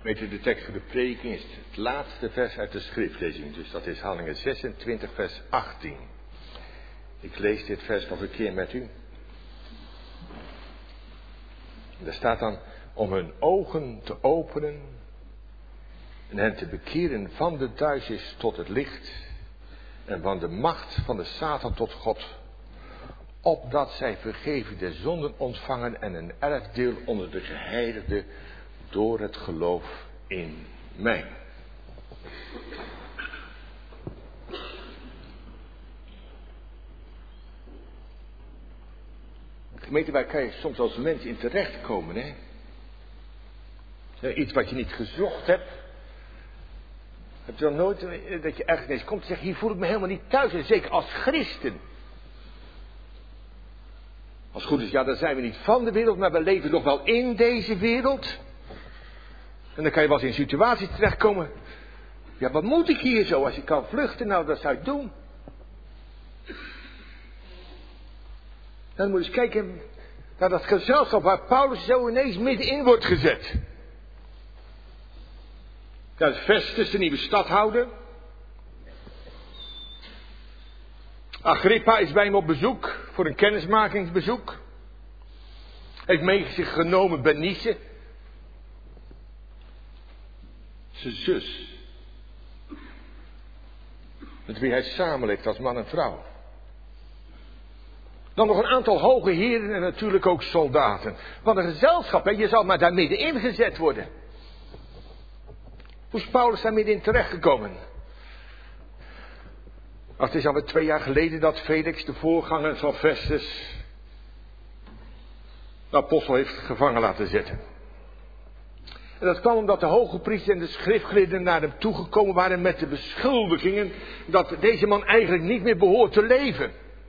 Weet u, de tekst voor de prediking is het laatste vers uit de schriftlezing. Dus dat is Handelingen 26 vers 18. Ik lees dit vers nog een keer met u. Daar staat dan: om hun ogen te openen en hen te bekeren van de duisternis tot het licht en van de macht van de Satan tot God, opdat zij vergeving der zonden ontvangen en een erfdeel onder de geheiligden door het geloof in mij. Gemeente, waar kan je soms als mens in terechtkomen, hè? Iets wat je niet gezocht hebt. Heb je dan nooit dat je ergens komt en zegt: hier voel ik me helemaal niet thuis. En zeker als christen. Als het goed is, ja, dan zijn we niet van de wereld, maar we leven nog wel in deze wereld. En dan kan je wel eens in situaties terechtkomen. Ja, wat moet ik hier zo? Als je kan vluchten, nou, dat zou ik doen. Dan moet je eens kijken naar dat gezelschap waar Paulus zo ineens middenin wordt gezet. Ja, het Festus, de nieuwe stadhouder. Agrippa is bij hem op bezoek, voor een kennismakingsbezoek. Heeft mee zich genomen Bernice, zijn zus. Met wie hij samenleeft als man en vrouw. Dan nog een aantal hoge heren en natuurlijk ook soldaten. Wat een gezelschap, hè? Je zal maar daar middenin gezet worden. Hoe is Paulus daar middenin terechtgekomen? Het is alweer 2 jaar geleden dat Felix, de voorganger van Festus, de apostel heeft gevangen laten zetten. En dat kwam omdat de hoge priester en de schriftgeleerden naar hem toegekomen waren met de beschuldigingen dat deze man eigenlijk niet meer behoort te leven.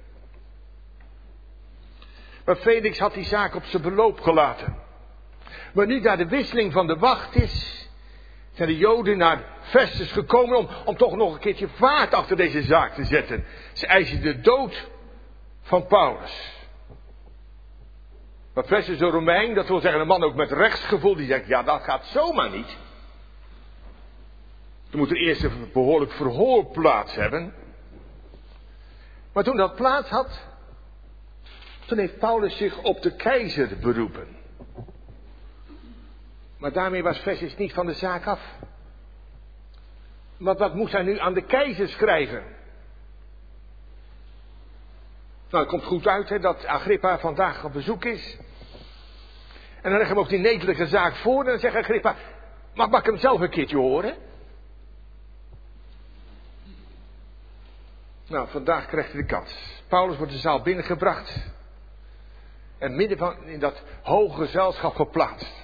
Maar Felix had die zaak op zijn beloop gelaten. Maar nu daar de wisseling van de wacht is, zijn de Joden naar Festus gekomen om toch nog een keertje vaart achter deze zaak te zetten. Ze eisen de dood van Paulus. Maar Festus, een Romein, dat wil zeggen een man ook met rechtsgevoel, die zegt: ja, dat gaat zomaar niet. Er moet er eerst een behoorlijk verhoor plaats hebben. Maar toen dat plaats had, toen heeft Paulus zich op de keizer beroepen. Maar daarmee was Festus niet van de zaak af. Want wat moest hij nu aan de keizer schrijven? Nou, het komt goed uit, hè, dat Agrippa vandaag op bezoek is. En dan leg hem ook die netelige zaak voor. En dan zegt Agrippa: mag ik hem zelf een keertje horen? Nou, vandaag krijgt hij de kans. Paulus wordt de zaal binnengebracht. En midden van in dat hoge gezelschap geplaatst.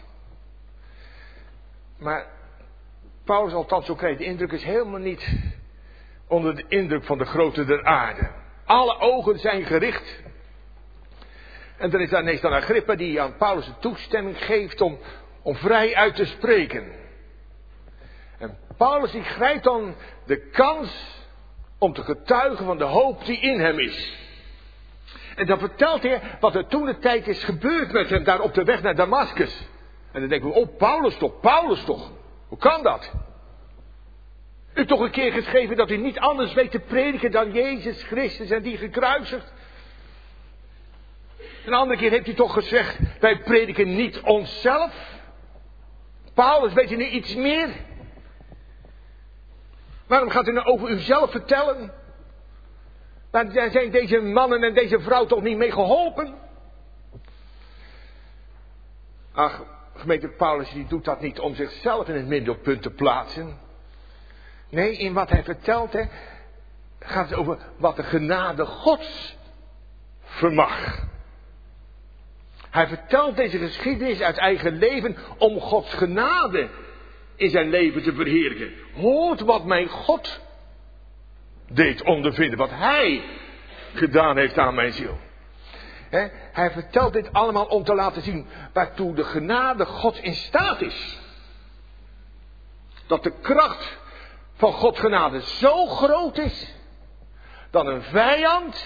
Maar Paulus, althans zo krijg je de indruk, is helemaal niet onder de indruk van de grootte der aarde. Alle ogen zijn gericht. En er is daar ineens dan Agrippa die aan Paulus de toestemming geeft om vrij uit te spreken. En Paulus die grijpt dan de kans om te getuigen van de hoop die in hem is. En dan vertelt hij wat er toen de tijd is gebeurd met hem daar op de weg naar Damascus. En dan denken we: oh, Paulus toch. Hoe kan dat? U heeft toch een keer geschreven dat u niet anders weet te prediken dan Jezus Christus en die gekruisigd. Een andere keer heeft u toch gezegd: wij prediken niet onszelf. Paulus, weet u nu iets meer? Waarom gaat u nou over uzelf vertellen? Daar zijn deze mannen en deze vrouw toch niet mee geholpen? Ach, gemeente, Paulus die doet dat niet om zichzelf in het middelpunt te plaatsen. Nee, in wat hij vertelt, gaat het over wat de genade Gods vermag. Hij vertelt deze geschiedenis uit eigen leven om Gods genade in zijn leven te verheerlijken. Hoort wat mijn God deed ondervinden, wat hij gedaan heeft aan mijn ziel. Hij vertelt dit allemaal om te laten zien waartoe de genade Gods in staat is. Dat de kracht van Gods genade zo groot is, dat een vijand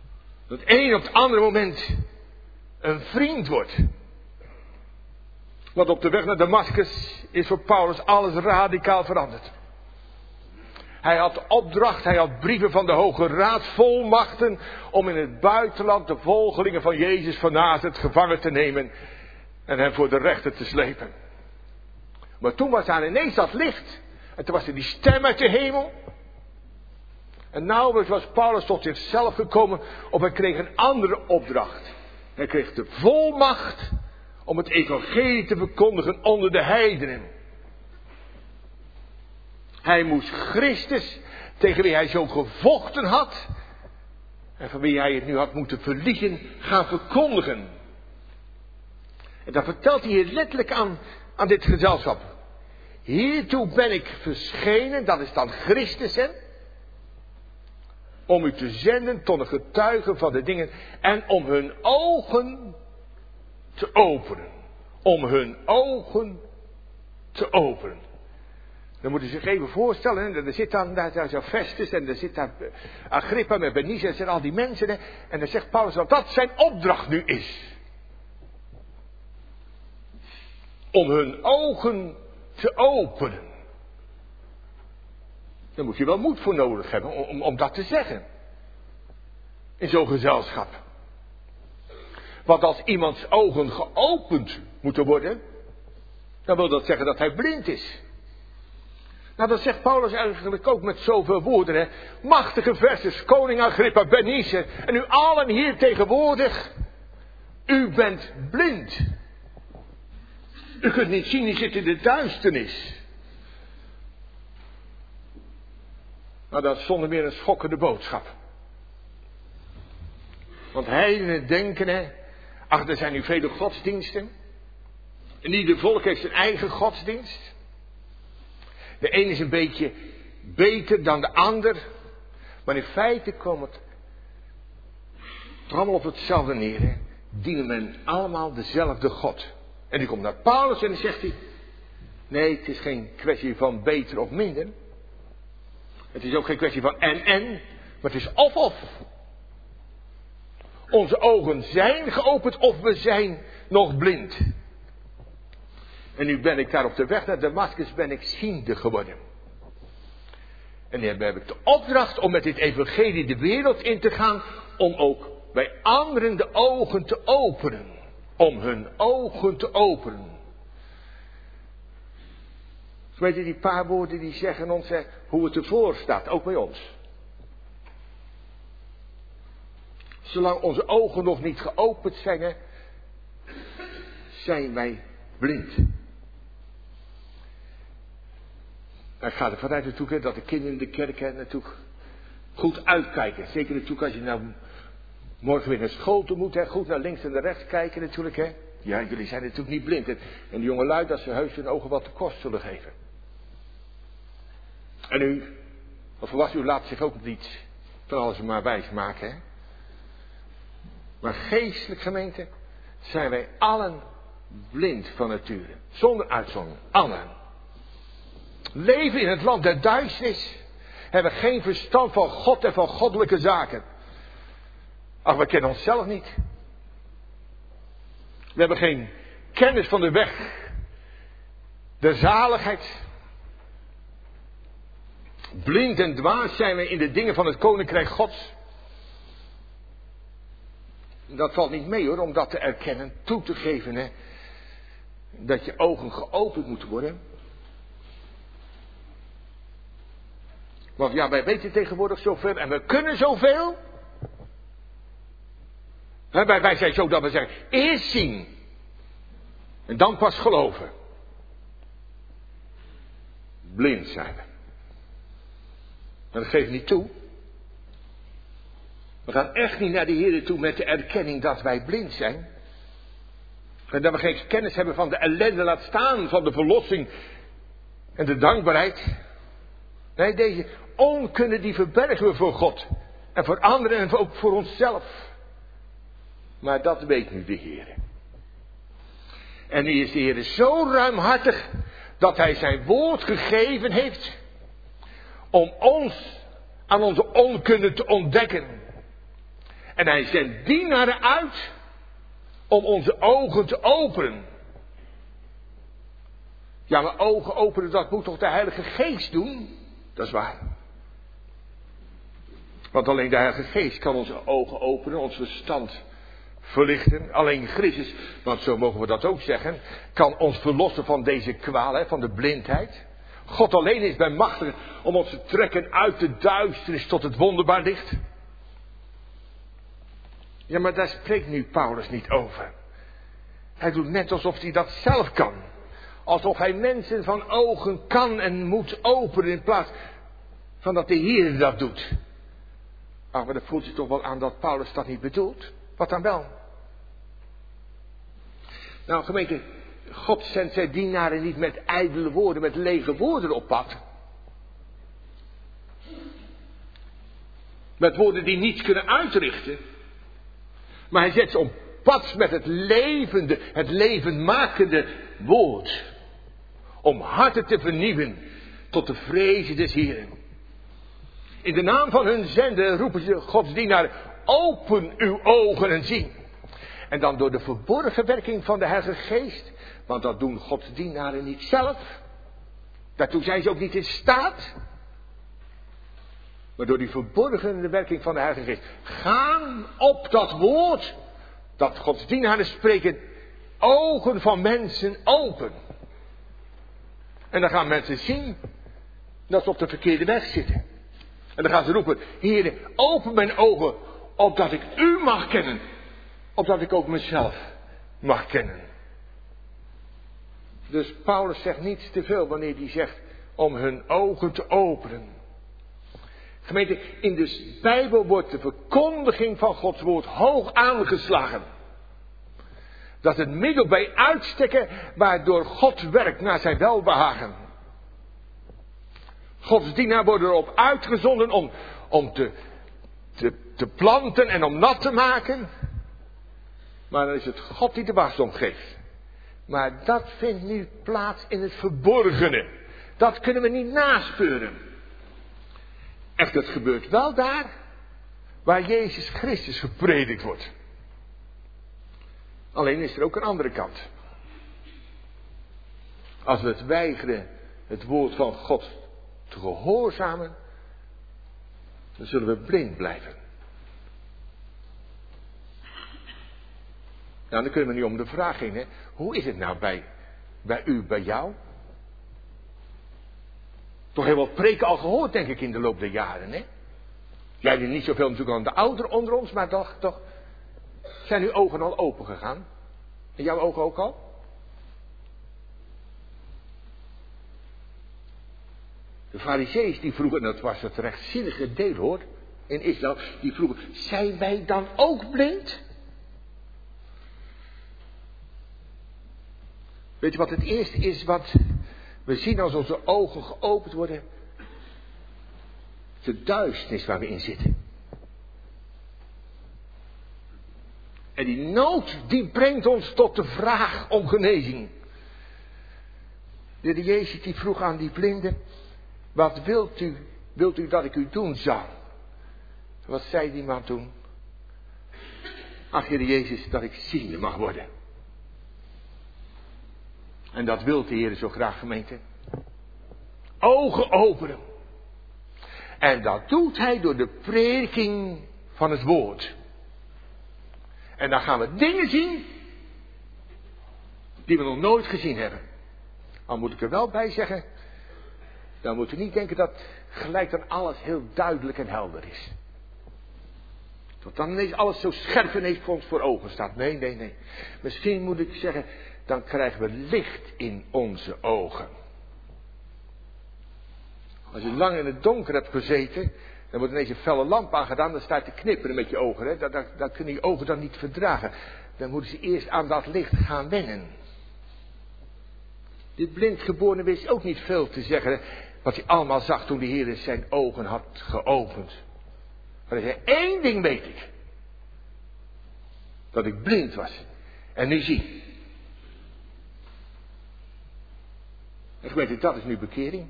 het een op het andere moment een vriend wordt. Want op de weg naar Damascus is voor Paulus alles radicaal veranderd. Hij had opdracht, hij had brieven van de Hoge Raad, volmachten om in het buitenland de volgelingen van Jezus van Nazareth gevangen te nemen en hen voor de rechter te slepen. Maar toen was daar ineens dat licht. En toen was er die stem uit de hemel. En nauwelijks was Paulus tot zichzelf gekomen of hij kreeg een andere opdracht. Hij kreeg de volmacht om het evangelie te verkondigen onder de heidenen. Hij moest Christus, tegen wie hij zo gevochten had en van wie hij het nu had moeten verliezen, gaan verkondigen. En dat vertelt hij hier letterlijk aan dit gezelschap. Hiertoe ben ik verschenen, dat is dan Christus, hè, om u te zenden tot een getuige van de dingen en om hun ogen te openen. Om hun ogen te openen. Dan moet je zich even voorstellen, hè, er zit dan daar zo Festus en er zit daar Agrippa met Bernice en al die mensen. Hè, en dan zegt Paulus dat zijn opdracht nu is. Om hun ogen te openen. Daar moet je wel moed voor nodig hebben om dat te zeggen. In zo'n gezelschap. Want als iemands ogen geopend moeten worden, dan wil dat zeggen dat hij blind is. Nou, dat zegt Paulus eigenlijk ook met zoveel woorden. Hè. Machtige versen, koning Agrippa, Bernice en u allen hier tegenwoordig. U bent blind. U kunt niet zien, u zit in de duisternis. Nou, dat is zonder meer een schokkende boodschap. Want heidenen denken, hè, ach, er zijn nu vele godsdiensten. En ieder volk heeft zijn eigen godsdienst. De een is een beetje beter dan de ander. Maar in feite komt het allemaal op hetzelfde neer. Hè. Dienen men allemaal dezelfde God. En die komt naar Paulus en dan zegt hij: nee, het is geen kwestie van beter of minder. Het is ook geen kwestie van en, maar het is of. Onze ogen zijn geopend of we zijn nog blind. En nu ben ik daar op de weg naar Damascus, ben ik ziende geworden. En nu heb ik de opdracht om met dit evangelie de wereld in te gaan, om ook bij anderen de ogen te openen. Om hun ogen te openen. Weet je, die paar woorden die zeggen ons hoe het ervoor staat, ook bij ons. Zolang onze ogen nog niet geopend zijn, hè, zijn wij blind. Ik ga er vanuit natuurlijk dat de kinderen in de kerk natuurlijk goed uitkijken. Zeker natuurlijk als je nou morgen weer naar school toe moet, hè, goed naar links en naar rechts kijken natuurlijk. Hè. Ja, jullie zijn natuurlijk niet blind. En de jonge lui dat ze heus hun ogen wat te kost zullen geven. En u, als volwassen, u laat zich ook niet van alles maar wijs maken. Hè. Maar geestelijk gemeente zijn wij allen blind van nature. Zonder uitzondering. Allen. Leven in het land der duisternis. Hebben geen verstand van God en van goddelijke zaken. Ach, we kennen onszelf niet. We hebben geen kennis van de weg der zaligheid. Blind en dwaas zijn we in de dingen van het koninkrijk Gods. Dat valt niet mee hoor, om dat te erkennen, toe te geven. Hè, dat je ogen geopend moeten worden. Want ja, wij weten tegenwoordig zoveel en we kunnen zoveel. Wij zijn zo dat we zeggen, eerst zien. En dan pas geloven. Blind zijn we. Maar dat geeft niet toe. We gaan echt niet naar de Heer toe met de erkenning dat wij blind zijn. En dat we geen kennis hebben van de ellende, laat staan van de verlossing en de dankbaarheid. Nee, deze onkunde die verbergen we voor God. En voor anderen en ook voor onszelf. Maar dat weet nu de Heer. En nu is de Heer zo ruimhartig dat Hij zijn woord gegeven heeft om ons aan onze onkunde te ontdekken. En Hij zendt dienaren uit om onze ogen te openen. Ja, maar ogen openen, dat moet toch de Heilige Geest doen? Dat is waar. Want alleen de Heilige Geest kan onze ogen openen, ons verstand verlichten. Alleen Christus, want zo mogen we dat ook zeggen, kan ons verlossen van deze kwaal, van de blindheid. God alleen is bij machtig om ons te trekken uit de duisternis tot het wonderbaar licht. Ja, maar daar spreekt nu Paulus niet over. Hij doet net alsof hij dat zelf kan. Alsof hij mensen van ogen kan en moet openen in plaats van dat de Heer dat doet. Maar dan voelt je toch wel aan dat Paulus dat niet bedoelt. Wat dan wel? Nou gemeente, God zendt zijn dienaren niet met ijdele woorden, met lege woorden op pad. Met woorden die niets kunnen uitrichten. Maar hij zet ze op pad met het levende, het levendmakende woord. Om harten te vernieuwen tot de vrezen des Heeren. In de naam van hun zender roepen ze Gods dienaren, open uw ogen en zie. En dan door de verborgen werking van de Heilige Geest. Want dat doen Gods dienaren niet zelf. Daartoe zijn ze ook niet in staat. Maar door die verborgen werking van de Heilige Geest. Gaan op dat woord. Dat Gods dienaren spreken. Ogen van mensen open. En dan gaan mensen zien. Dat ze op de verkeerde weg zitten. En dan gaan ze roepen. Heere, open mijn ogen. Opdat ik u mag kennen. Opdat ik ook mezelf mag kennen. Dus Paulus zegt niets te veel wanneer hij zegt om hun ogen te openen. Gemeente, in de Bijbel wordt de verkondiging van Gods woord hoog aangeslagen. Dat is het middel bij uitstekken waardoor God werkt naar zijn welbehagen. Gods dienaar worden erop uitgezonden om te planten en om nat te maken. Maar dan is het God die de wasdom geeft. Maar dat vindt nu plaats in het verborgene. Dat kunnen we niet naspeuren. Echt, dat gebeurt wel daar waar Jezus Christus gepredikt wordt. Alleen is er ook een andere kant. Als we het weigeren het woord van God te gehoorzamen, dan zullen we blind blijven. Nou, dan kunnen we niet om de vraag heen, hè. Hoe is het nou bij u, bij jou? Toch heel wat preken al gehoord, denk ik, in de loop der jaren, hè? Jij bent niet zoveel natuurlijk aan de ouderen onder ons, maar toch zijn uw ogen al open gegaan? En jouw ogen ook al? De Farizeeën die vroegen, en dat was het rechtzinnige deel hoor, in Israël, die vroegen, zijn wij dan ook blind? Weet je wat het eerste is wat we zien als onze ogen geopend worden? De duisternis waar we in zitten. En die nood die brengt ons tot de vraag om genezing. De Heer Jezus die vroeg aan die blinden, wat wilt u dat ik u doen zal? Wat zei die man toen? Ach Heer Jezus, dat ik ziende mag worden. En dat wil de Heer zo graag, gemeente. Ogen openen. En dat doet hij door de prediking van het woord. En dan gaan we dingen zien die we nog nooit gezien hebben. Al moet ik er wel bij zeggen, dan moeten we niet denken dat gelijk dan alles heel duidelijk en helder is. Dat dan ineens alles zo scherp ineens voor ons voor ogen staat. Nee. Misschien moet ik zeggen, dan krijgen we licht in onze ogen. Als je lang in het donker hebt gezeten, dan wordt ineens een felle lamp aangedaan, dan staat te knipperen met je ogen. Hè? Dan kunnen je ogen dan niet verdragen. Dan moeten ze eerst aan dat licht gaan wennen. Dit blindgeborene wist ook niet veel te zeggen, wat hij allemaal zag toen de Heer zijn ogen had geopend. Maar hij zei, 1 ding weet ik. Dat ik blind was. En nu zie. En gemeente, dat is nu bekering.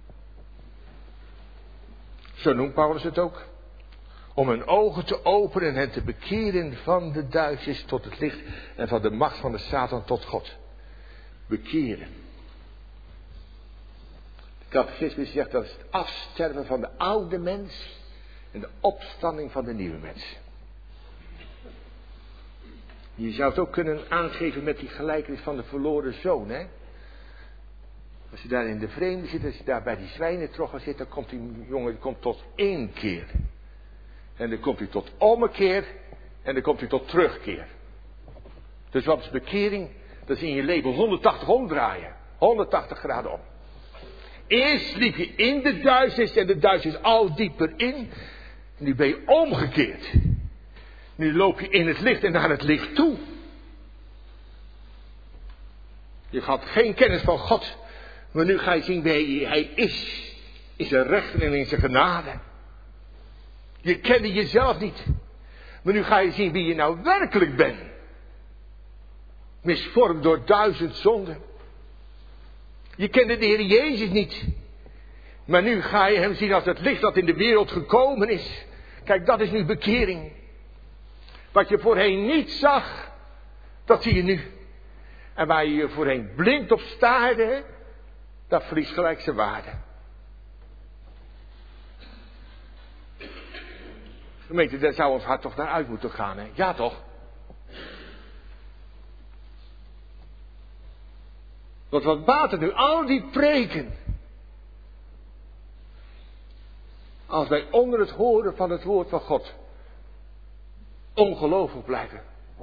Zo noemt Paulus het ook. Om hun ogen te openen en hen te bekeren van de duisternis tot het licht. En van de macht van de Satan tot God. Bekeren. Catechismus zegt dat is het afsterven van de oude mens en de opstanding van de nieuwe mens. Je zou het ook kunnen aangeven met die gelijkenis van de verloren zoon, hè. Als je daar in de vreemde zit, als je daar bij die zwijnentroggen zit, dan komt die jongen tot één keer. En dan komt hij tot ommekeer en dan komt hij tot terugkeer. Dus wat is bekering? Dat is in je leven 180 omdraaien. 180 graden om. Eerst liep je in de duisternis en de duisternis al dieper in. En nu ben je omgekeerd. Nu loop je in het licht en naar het licht toe. Je had geen kennis van God. Maar nu ga je zien wie hij is. In zijn rechten en in zijn genade. Je kende jezelf niet. Maar nu ga je zien wie je nou werkelijk bent. Misvormd door 1000 zonden. Je kende de Heer Jezus niet. Maar nu ga je hem zien als het licht dat in de wereld gekomen is. Kijk, dat is nu bekering. Wat je voorheen niet zag, dat zie je nu. En waar je je voorheen blind op staarde, dat verliest gelijk zijn waarde. Gemeente, daar zou ons hart toch naar uit moeten gaan, hè? Ja toch? Want wat baat het nu, al die preken. Als wij onder het horen van het woord van God ongelovig blijven.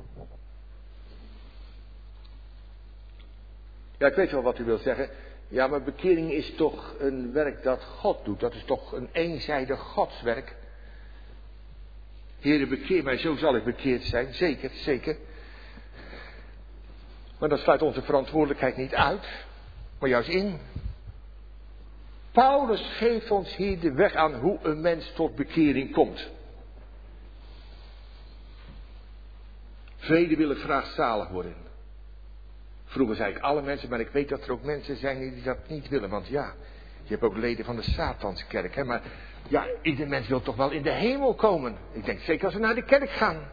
Ja, ik weet wel wat u wilt zeggen. Ja, maar bekering is toch een werk dat God doet. Dat is toch een eenzijdig godswerk. Heere, bekeer mij, zo zal ik bekeerd zijn. Zeker, zeker. Maar dat sluit onze verantwoordelijkheid niet uit, maar juist in. Paulus geeft ons hier de weg aan hoe een mens tot bekering komt. Velen willen graag zalig worden. Vroeger zei ik alle mensen, maar ik weet dat er ook mensen zijn die dat niet willen. Want ja, je hebt ook leden van de Satanskerk. Hè? Maar ja, ieder mens wil toch wel in de hemel komen. Ik denk zeker als we naar de kerk gaan.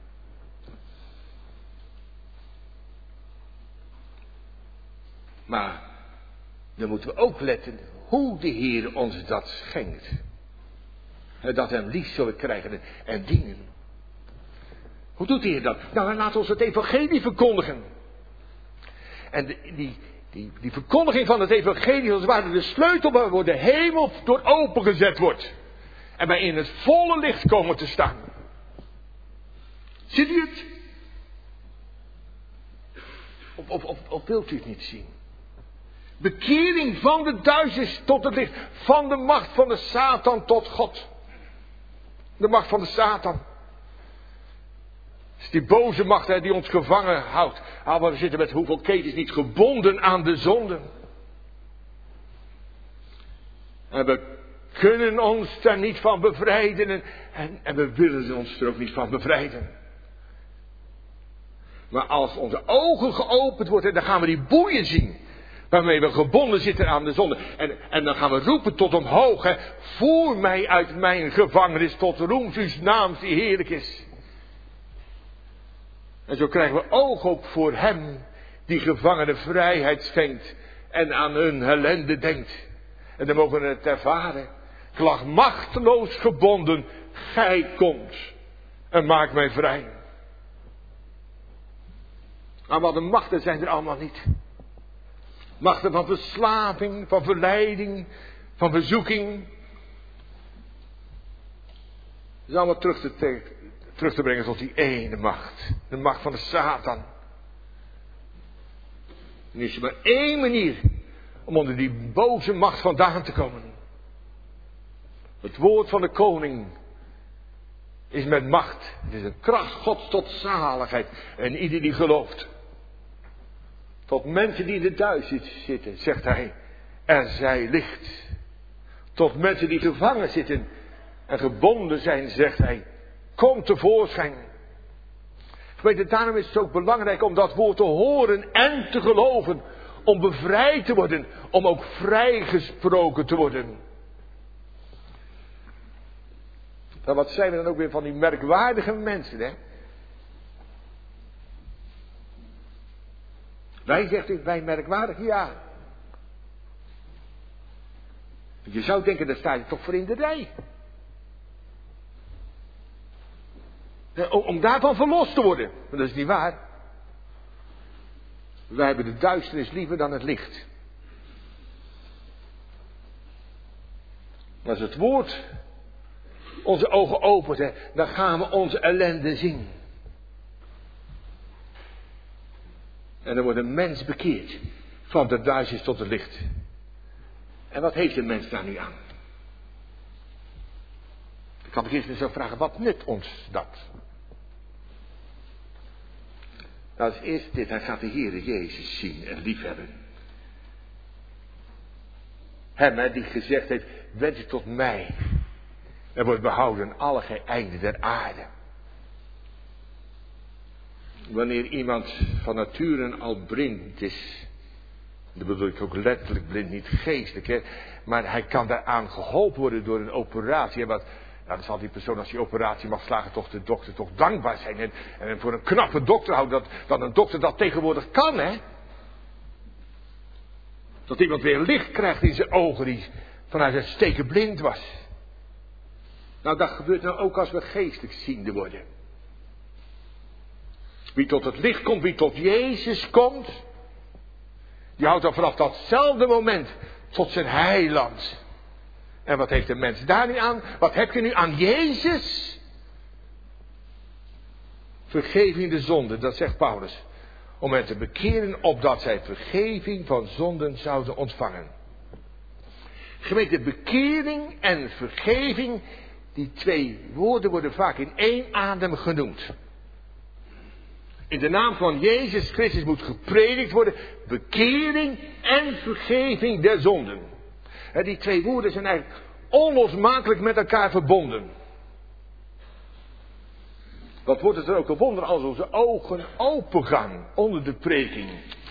Maar dan moeten we ook letten hoe de Heer ons dat schenkt. Dat hem lief zullen krijgen en dienen. Hoe doet de Heer dat? Nou, hij laat ons het evangelie verkondigen. En die verkondiging van het evangelie, als het ware de sleutel waar de hemel door opengezet wordt. En wij in het volle licht komen te staan. Ziet u het? Of wilt u het niet zien? Bekering van de duisternis tot het licht. Van de macht van de Satan tot God. De macht van de Satan. Het is die boze macht die ons gevangen houdt. Maar we zitten met hoeveel ketens niet gebonden aan de zonden. En we kunnen ons daar niet van bevrijden. En we willen ons er ook niet van bevrijden. Maar als onze ogen geopend worden, dan gaan we die boeien zien. Waarmee we gebonden zitten aan de zonde. En dan gaan we roepen tot omhoog. Hè. Voer mij uit mijn gevangenis tot roems uw naam die heerlijk is. En zo krijgen we oog ook voor hem die gevangenen vrijheid schenkt. En aan hun ellende denkt. En dan mogen we het ervaren. Ik lag machteloos gebonden. Gij komt en maakt mij vrij. Maar wat de machten zijn er allemaal niet. Machten van verslaving, van verleiding, van verzoeking. Dat is allemaal terug te brengen tot die ene macht. De macht van de Satan. En er is maar één manier om onder die boze macht vandaan te komen. Het woord van de koning is met macht. Het is een kracht Gods tot zaligheid. En ieder die gelooft. Tot mensen die in de duisternis zitten, zegt hij, er zij licht. Tot mensen die gevangen zitten en gebonden zijn, zegt hij, kom tevoorschijn. Weet, daarom is het ook belangrijk om dat woord te horen en te geloven. Om bevrijd te worden, om ook vrijgesproken te worden. Nou, wat zijn we dan ook weer van die merkwaardige mensen, hè? Wij, zegt u, wij merkwaardig? Ja. Je zou denken, daar sta je toch voor in de rij. Om daarvan verlost te worden. Maar dat is niet waar. Wij hebben de duisternis liever dan het licht. Als het woord onze ogen opent, dan gaan we onze ellende zien. En dan wordt een mens bekeerd. Van de duisternis tot het licht. En wat heeft een mens daar nu aan? Ik kan beginnen met zo vragen, wat nut ons dat? Nou, als eerste dit, hij gaat de Heere Jezus zien en liefhebben. Hem die gezegd heeft, wend u tot mij. En wordt behouden alle einden der aarde. Wanneer iemand van nature al blind is. Dat bedoel ik ook letterlijk blind, niet geestelijk. Hè? Maar hij kan daaraan geholpen worden door een operatie. En dan zal die persoon als die operatie mag slagen toch de dokter toch dankbaar zijn. En voor een knappe dokter houdt dat een dokter dat tegenwoordig kan. Hè? Dat iemand weer licht krijgt in zijn ogen die vanuit het steken blind was. Nou, dat gebeurt nou ook als we geestelijk ziende worden. Wie tot het licht komt, wie tot Jezus komt, die houdt dan vanaf datzelfde moment tot zijn heiland. En wat heeft de mens daar nu aan? Wat heb je nu aan Jezus? Vergeving de zonde, dat zegt Paulus. Om hen te bekeren opdat zij vergeving van zonden zouden ontvangen. Gemeente, bekering en vergeving, die twee woorden worden vaak in één adem genoemd. In de naam van Jezus Christus moet gepredikt worden bekering en vergeving der zonden. Die twee woorden zijn eigenlijk onlosmakelijk met elkaar verbonden. Wat wordt het er ook een wonder als onze ogen opengaan onder de prediking.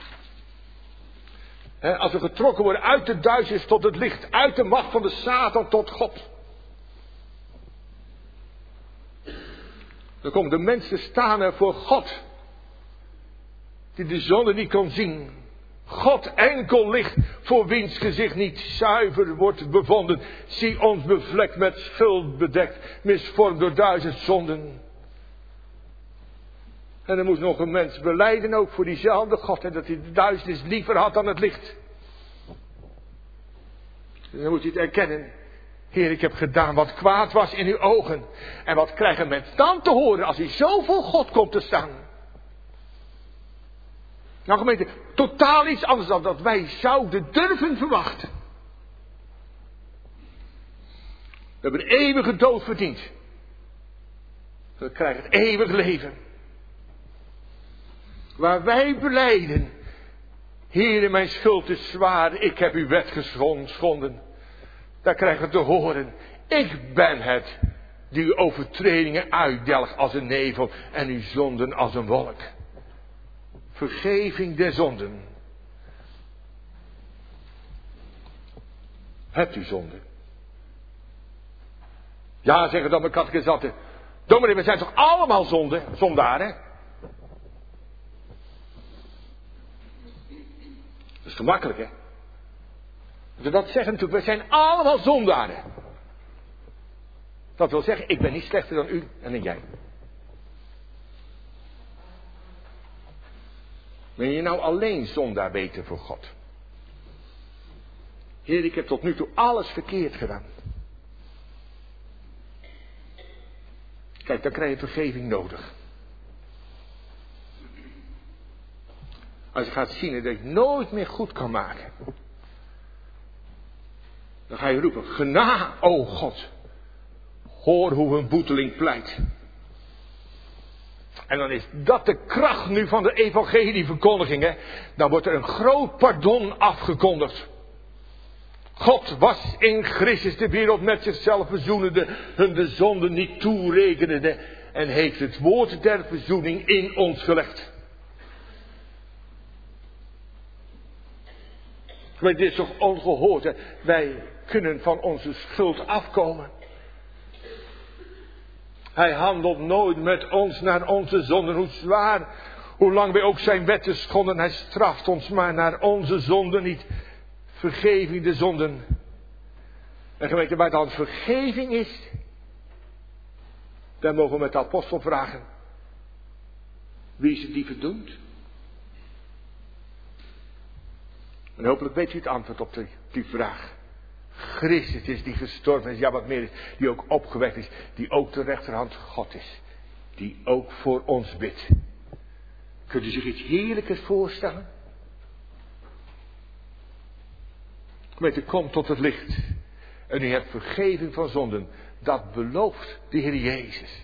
Als we getrokken worden uit de duisternis tot het licht, uit de macht van de Satan tot God. Dan komt de mens te staan voor God. Die de zonde niet kon zien. God enkel licht, voor wiens gezicht niet zuiver wordt bevonden. Zie ons bevlekt met schuld bedekt, misvormd door 1000 zonden. En er moest nog een mens belijden ook voor diezelfde God. En dat hij de duisternis liever had dan het licht. En dan moet hij het erkennen. Heer, ik heb gedaan wat kwaad was in uw ogen. En wat krijgt een mens dan te horen als hij zo voor God komt te staan? Nou gemeente, totaal iets anders dan dat wij zouden durven verwachten. We hebben een eeuwige dood verdiend. We krijgen het eeuwig leven. Waar wij belijden, Heere, mijn schuld is zwaar, ik heb uw wet geschonden. Daar krijgen we te horen, ik ben het die uw overtredingen uitdelgt als een nevel en uw zonden als een wolk. Vergeving der zonden. Hebt u zonde? Ja, zeggen dan mijn katechisanten. Dominee, we zijn toch allemaal zondaren? Dat is gemakkelijk, hè? Als we dat zeggen natuurlijk, we zijn allemaal zondaren. Dat wil zeggen, ik ben niet slechter dan u en dan jij. Ben je nou alleen zondaar weten voor God? Heer, ik heb tot nu toe alles verkeerd gedaan. Kijk, dan krijg je vergeving nodig. Als je gaat zien dat je het nooit meer goed kan maken. Dan ga je roepen, gena, o God. Hoor hoe een boeteling pleit. En dan is dat de kracht nu van de evangelieverkondiging. Hè? Dan wordt er een groot pardon afgekondigd. God was in Christus de wereld met zichzelf verzoenende, hun de zonde niet toerekenende en heeft het woord der verzoening in ons gelegd. Maar dit is toch ongehoord, hè? Wij kunnen van onze schuld afkomen. Hij handelt nooit met ons naar onze zonden, hoe zwaar, hoe lang wij ook zijn wetten schonden. Hij straft ons maar naar onze zonden niet. Vergeving de zonden. En gemeente, waar dan vergeving is, dan mogen we met de apostel vragen, wie is het die verdoemt? En hopelijk weet u het antwoord op die vraag. Christus is die gestorven is, ja wat meer is, die ook opgewekt is, die ook de rechterhand God is, die ook voor ons bidt. Kunt u zich iets heerlijkers voorstellen? Gemeente, kom tot het licht. En u hebt vergeving van zonden. Dat belooft de Heer Jezus.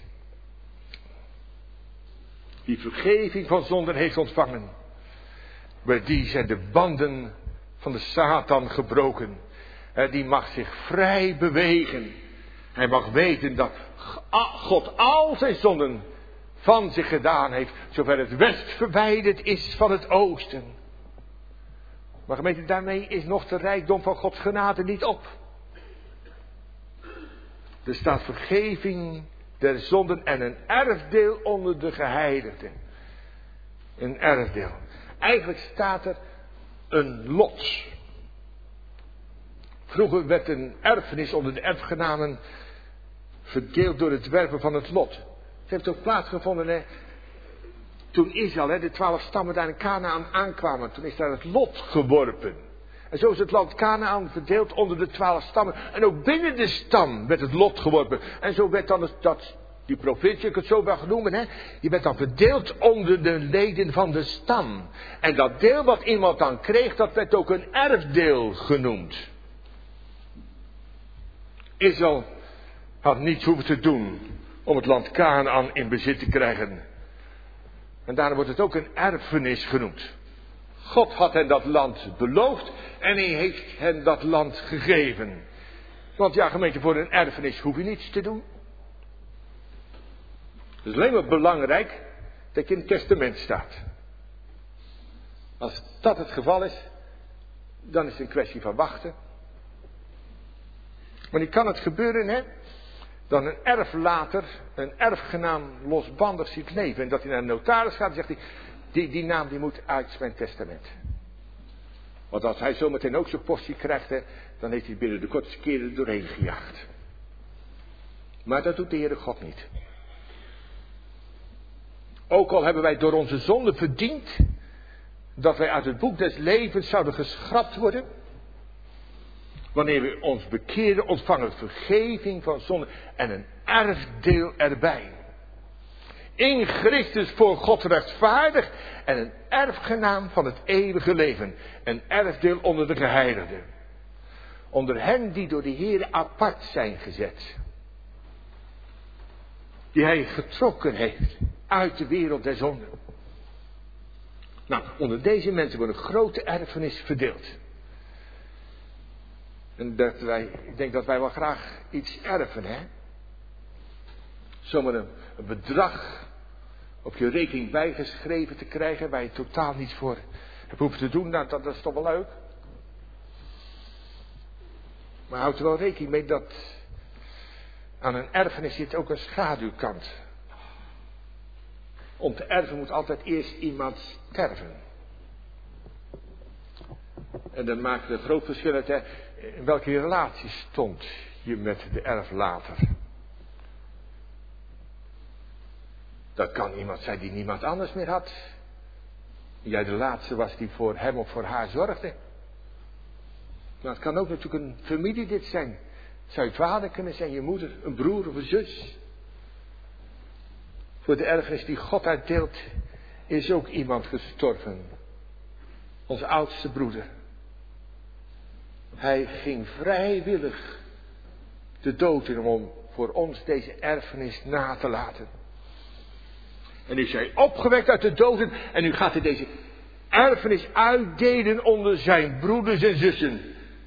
Die vergeving van zonden heeft ontvangen. Bij die zijn de banden van de Satan gebroken. Die mag zich vrij bewegen. Hij mag weten dat God al zijn zonden van zich gedaan heeft. Zover het west verwijderd is van het oosten. Maar gemeente, daarmee is nog de rijkdom van Gods genade niet op. Er staat vergeving der zonden en een erfdeel onder de geheiligden. Een erfdeel. Eigenlijk staat er een lot. Vroeger werd een erfenis onder de erfgenamen verdeeld door het werpen van het lot. Het heeft ook plaatsgevonden toen Israël, de 12 stammen daar in Kanaän aankwamen. Toen is daar het lot geworpen. En zo is het land Kanaän verdeeld onder de 12 stammen. En ook binnen de stam werd het lot geworpen. En zo werd dan die provincie, ik het zo wel genoemen, die werd dan verdeeld onder de leden van de stam. En dat deel wat iemand dan kreeg, dat werd ook een erfdeel genoemd. Israël had niets hoeven te doen om het land Kanaän in bezit te krijgen. En daarom wordt het ook een erfenis genoemd. God had hen dat land beloofd en hij heeft hen dat land gegeven. Want ja, gemeente, voor een erfenis hoef je niets te doen. Het is alleen maar belangrijk dat je in het testament staat. Als dat het geval is, dan is het een kwestie van wachten. Maar nu kan het gebeuren, dan een erflater, een erfgenaam losbandig ziet leven. En dat hij naar een notaris gaat en zegt hij, die naam die moet uit mijn testament. Want als hij zometeen ook zijn portie krijgt, dan heeft hij binnen de kortste keren er doorheen gejaagd. Maar dat doet de Heere God niet. Ook al hebben wij door onze zonde verdiend dat wij uit het boek des levens zouden geschrapt worden. Wanneer we ons bekeren, ontvangen we vergeving van zonde en een erfdeel erbij. In Christus voor God rechtvaardig en een erfgenaam van het eeuwige leven. Een erfdeel onder de geheiligden. Onder hen die door de Heere apart zijn gezet. Die hij getrokken heeft uit de wereld der zonde. Nou, onder deze mensen wordt een grote erfenis verdeeld. En ik denk dat wij wel graag iets erven, Zomaar een bedrag op je rekening bijgeschreven te krijgen waar je totaal niets voor hebt hoeven te doen, nou, dat is toch wel leuk. Maar houd er wel rekening mee dat aan een erfenis zit ook een schaduwkant. Om te erven moet altijd eerst iemand sterven. En dan maakt het een groot verschil uit in welke relatie stond je met de erflater. Dat kan iemand zijn die niemand anders meer had. Jij de laatste was die voor hem of voor haar zorgde. Maar het kan ook natuurlijk een familielid zijn. Het zou je vader kunnen zijn, je moeder, een broer of een zus. Voor de erfenis die God uitdeelt is ook iemand gestorven. Onze oudste broeder. Hij ging vrijwillig de dood in om voor ons deze erfenis na te laten. En nu is hij opgewekt uit de doden en nu gaat hij deze erfenis uitdelen onder zijn broeders en zussen.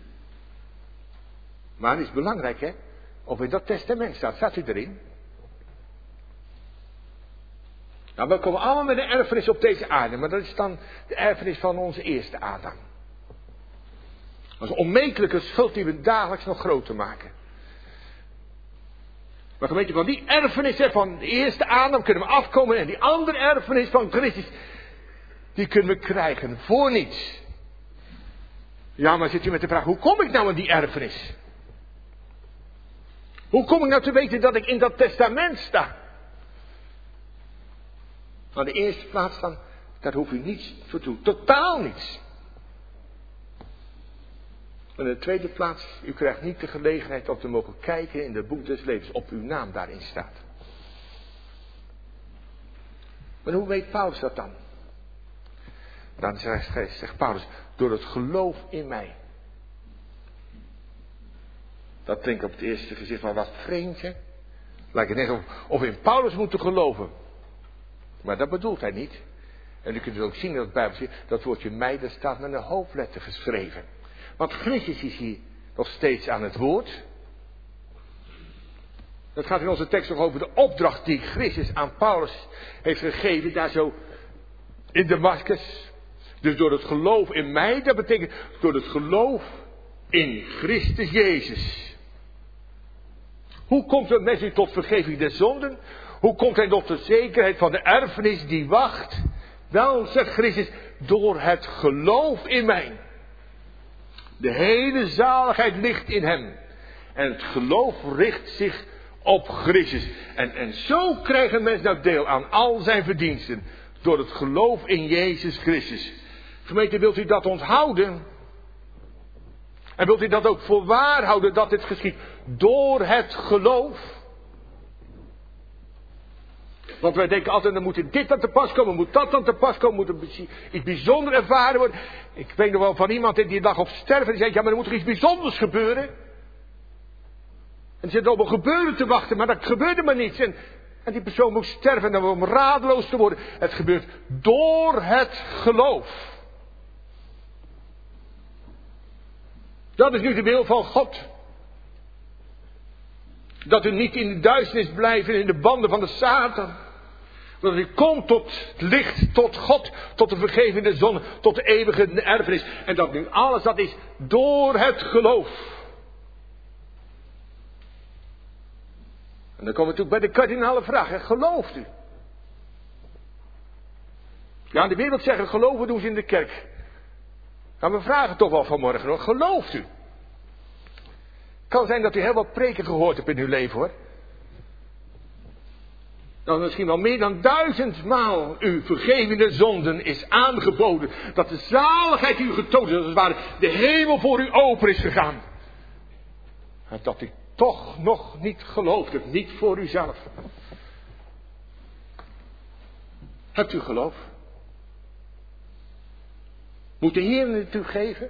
Maar het is belangrijk, of in dat testament staat u erin? Nou, we komen allemaal met een erfenis op deze aarde, maar dat is dan de erfenis van onze eerste Adam. Dat is een onmetelijke schuld die we dagelijks nog groter maken. Maar gemeente, van die erfenis van de eerste Adam kunnen we afkomen en die andere erfenis van Christus, die kunnen we krijgen voor niets. Ja, maar zit u met de vraag, hoe kom ik nou aan die erfenis? Hoe kom ik nou te weten dat ik in dat testament sta? Aan de eerste plaats dan, daar hoef u niets voor toe. Totaal niets. En in de tweede plaats, u krijgt niet de gelegenheid om te mogen kijken in het boek des levens. Op uw naam daarin staat. Maar hoe weet Paulus dat dan? Dan zegt Paulus, door het geloof in mij. Dat klinkt op het eerste gezicht wel wat vreemd, hè? Lijkt het net of we in Paulus moeten geloven. Maar dat bedoelt hij niet. En u kunt het ook zien in het Bijbeltje, dat woordje mij, dat staat met een hoofdletter geschreven. Want Christus is hier nog steeds aan het woord. Dat gaat in onze tekst nog over de opdracht die Christus aan Paulus heeft gegeven, daar zo in Damascus. Dus door het geloof in mij, dat betekent door het geloof in Christus Jezus. Hoe komt een mens nu tot vergeving der zonden? Hoe komt hij tot de zekerheid van de erfenis die wacht? Wel, zegt Christus, door het geloof in mij. De hele zaligheid ligt in hem. En het geloof richt zich op Christus. En zo krijgt een mens nou deel aan al zijn verdiensten. Door het geloof in Jezus Christus. Gemeente, wilt u dat onthouden? En wilt u dat ook voor waar houden dat dit geschiet? Door het geloof. Want wij denken altijd, dan moet dit aan te pas komen, moet dat aan te pas komen, moet er iets bijzonders ervaren worden. Ik weet nog wel van iemand die lag op sterven, die zei, ja, maar er moet toch iets bijzonders gebeuren? En er zit allemaal gebeuren te wachten, maar dat gebeurde maar niets. En die persoon moet sterven en dan om radeloos te worden. Het gebeurt door het geloof. Dat is nu de wil van God. Dat u niet in de duisternis blijft en in de banden van de Satan. Dat u komt tot het licht, tot God, tot de vergevende zon, tot de eeuwige erfenis. En dat nu alles dat is door het geloof. En dan komen we natuurlijk bij de kardinale vraag. Hè? Gelooft u? Ja, in de wereld zeggen geloven doen ze in de kerk. Maar we vragen toch wel vanmorgen nog, gelooft u? Het kan zijn dat u heel wat preken gehoord hebt in uw leven, hoor. Dat misschien wel meer dan 1000 maal uw vergevende zonden is aangeboden. Dat de zaligheid die u getoond is, als het ware de hemel voor u open is gegaan. En dat u toch nog niet gelooft hebt, niet voor uzelf. Hebt u geloof? Moet de Heer het u geven?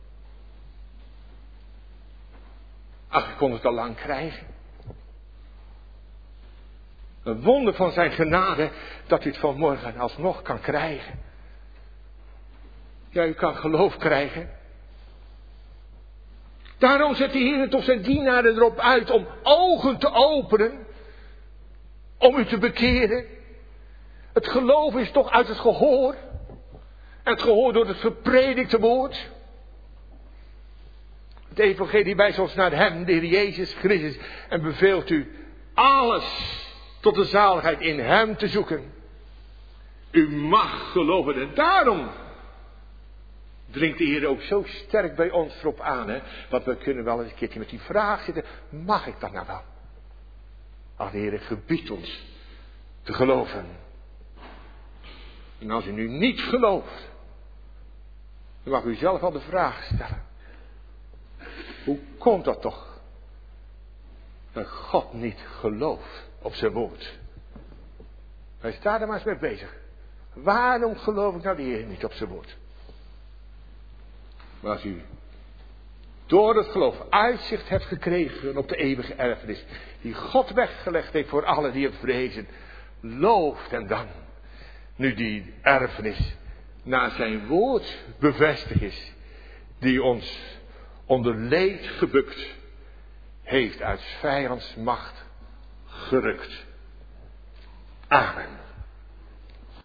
Ach, ik kon het al lang krijgen. Een wonder van zijn genade dat u het vanmorgen alsnog kan krijgen. Ja, u kan geloof krijgen. Daarom zet de Heer toch zijn dienaren erop uit om ogen te openen. Om u te bekeren. Het geloof is toch uit het gehoor. En het gehoor door het gepredikte woord. Het evangelie wijst ons naar hem, de Heer Jezus Christus. En beveelt u alles tot de zaligheid in hem te zoeken. U mag geloven. En daarom dringt de Heer ook zo sterk bij ons erop aan. Hè? Want we kunnen wel eens een keertje met die vraag zitten. Mag ik dat nou wel? Ach, de Heer gebiedt ons te geloven. En als u nu niet gelooft, dan mag u zelf al de vraag stellen. Hoe komt dat toch? Dat God niet gelooft op zijn woord. Hij staat er maar eens mee bezig. Waarom geloof ik nou de Heer niet op zijn woord? Maar als u door het geloof uitzicht hebt gekregen op de eeuwige erfenis, die God weggelegd heeft voor allen die hem vrezen, looft hem dan. Nu die erfenis naar zijn woord bevestigd is, die ons onder leed gebukt heeft uit vijands macht gerukt. Amen.